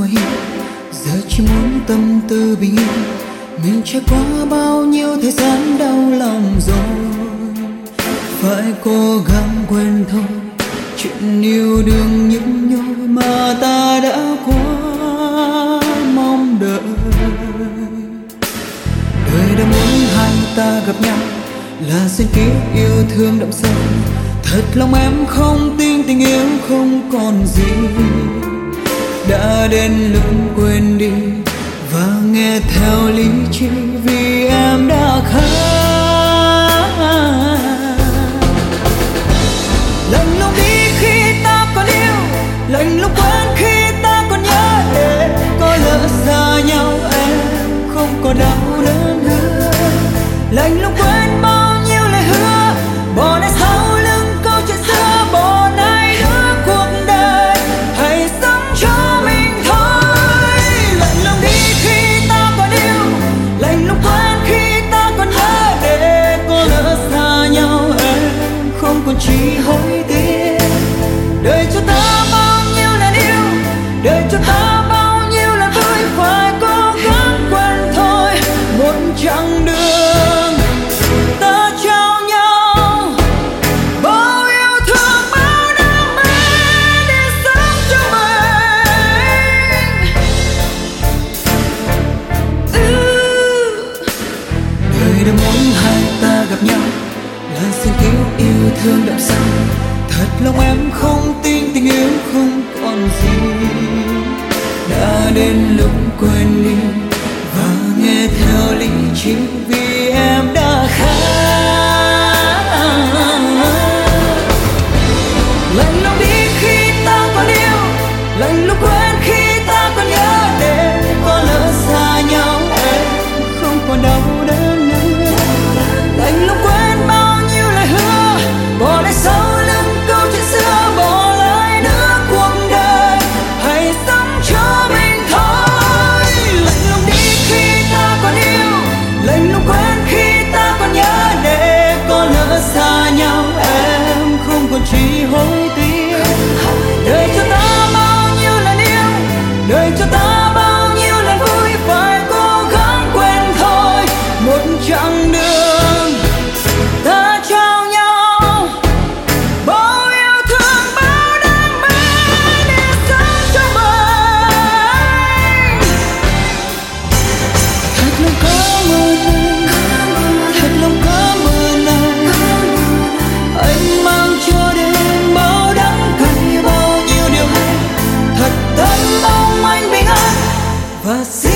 ngoài hiên, giờ chỉ muốn tâm tư bình yên. Mình trải qua bao nhiêu thời gian đau lòng rồi, phải cố gắng quên thôi chuyện yêu đương nhức nhối mà ta đã quá mong đợi. Đời đã muốn hai ta gặp nhau là duyên kiếp yêu thương đậm sâu. Thật lòng em không tin tình yêu không còn gì, đã đến lúc quên đi và nghe theo lý trí vì em đã khác. Lạnh lùng đi khi ta còn yêu, lạnh lùng quên khi ta còn nhớ. Để có lỡ xa nhau em không còn đau đớn nữa. Lạnh lùng quên bao nhiêu lời hứa, bỏ lại sau lưng câu chuyện xưa. Bỏ nay nữa cuộc đời hãy sống cho mình thôi. Lạnh lùng đi khi ta còn yêu, lạnh lùng quên khi ta còn nhớ. Để có lỡ xa nhau em không còn chỉ hối tiếc. Đời cho ta bao nhiêu lần yêu, đời cho ta bao nhiêu lần vui, phải cố gắng quên thôi. Một chặng đường ta trao nhau, bao yêu thương bao đam mê để sống cho mình. Đời đã muốn hai ta gặp nhau là duyên kiếp yêu thương đậm sâu. Thật lòng em không tin tình yêu không còn gì, đã đến lúc quên đi và nghe theo lý trí vì em đã khác. Lạnh lùng đi khi ta còn yêu, lạnh lùng quên khi ta còn nhớ. Để có lỡ xa nhau em không còn đau đớn nữa. Lạnh lùng quên bao nhiêu lời hứa, bỏ lại sau lưng câu chuyện xưa. Bỏ lại nữa cuộc đời hãy sống cho mình thôi. Lạnh lùng đi khi ta còn yêu, lạnh lùng quên khi ta còn nhớ. Để có lỡ xa nhau em không còn chỉ hối tiếc. Đời cho ta bao nhiêu lần yêu, đời cho ta bao nhiêu lần vui, phải cố gắng quên thôi. Một chặng đường ta trao nhau, bao yêu thương bao đam mê để sống cho mình. Thật lòng cảm ơn anh, thật lòng cảm ơn anh. Anh mang cho đêm bao đắng cay bao nhiêu điều hay. Thật tâm mong anh bình an và